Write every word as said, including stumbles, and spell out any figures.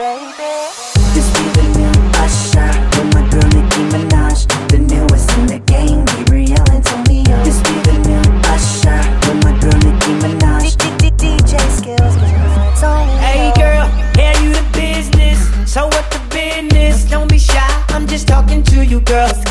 This be the new Usher with my girl Nicki Minaj, the newest in the game, Gabriel Antonio. This be the new Usher with my girl Nicki Minaj, D J Skills. Hey girl, yeah, you the business, so what the business? Don't be shy, I'm just talking to you, girl.